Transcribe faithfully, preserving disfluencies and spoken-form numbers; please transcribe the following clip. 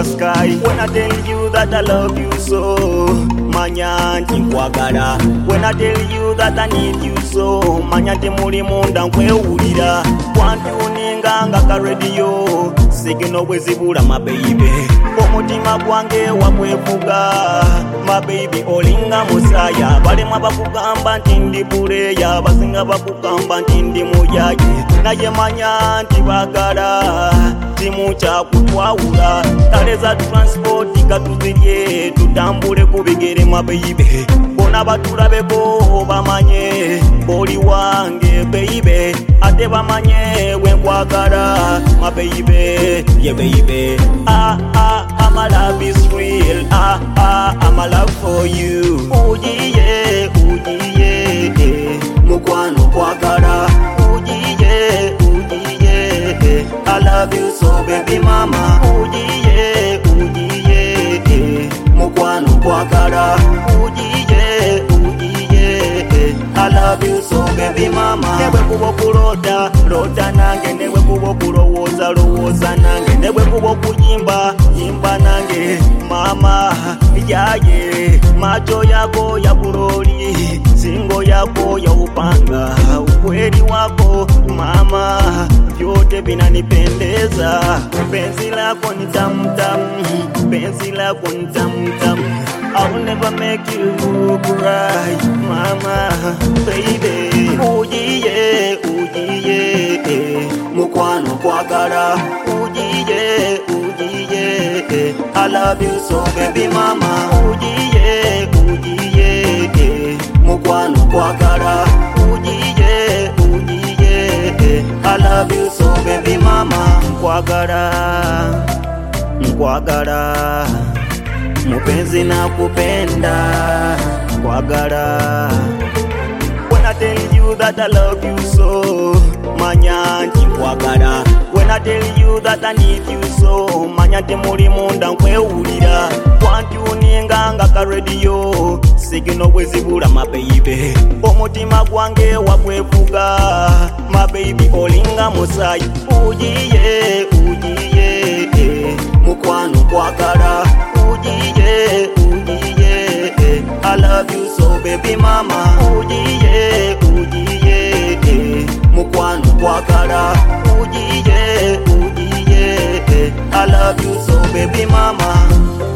sky. When I tell you that I love you so, manya nkwagala. When I tell you that I need you so, manya temuli munda nkwewulira. Kwantuninga nga ka radio, signal bwezibula my baby. Omutima gwange wakwevuga, my baby olinga musaya. Balemwa bakugamba nti ndi buleya, basinga bakugamba nti ndi muyaye. Naye manya nti bagala timu cha kutwawula. Kale za transport katuzirye, tutambule kubigere my baby. Bona batulabeko bamanye boli wange baby. Ate bamanye wenkwagala my baby. Yeah baby. Ah ah ah, my love is real. Ah ah ah, my love for you. Ujiye ujiye mukwano kwagala. Ujiye ujiye I love you so baby mama. Ujiye ujiye mukwano kwagala. Ujiye ujiye I love you so baby mama. Newe kubo kulota lota nange, newe kubo kulowoza lowoza nange, newe kubo kuyimba yimba nange mama. Yaye macho yako ya buroli, singo yako ya upanga, ukweli wako mama, vyote vinanipendeza. Penzi lako ni tamu tamu, penzi lako ni tamu tamu. I will never make you cry, mama, baby. Ujiye, ujiye, mukwano kwagala. Ujiye, ujiye, I love you so baby mama. Ujiye, ujiye, mukwano kwagala. Ujiye, ujiye, I love you so baby mama. Kwagala, kwagala, mupenzi na kupenda kwagala. When I tell you that I love you so, manya nkwagala. When I tell you that I need you so, manya temuli munda nkwewulira. Kwantuninga nga ka radio, signal bwezibula my baby. Omutima gwange wakwevuga, my baby olinga musaya. Ujiye ujiye mukwano kwagala. Ujiye ujiye I love you so baby mama. Ujiye ujiye mukwano kwagala. Ujiye ujiye I love you so baby mama.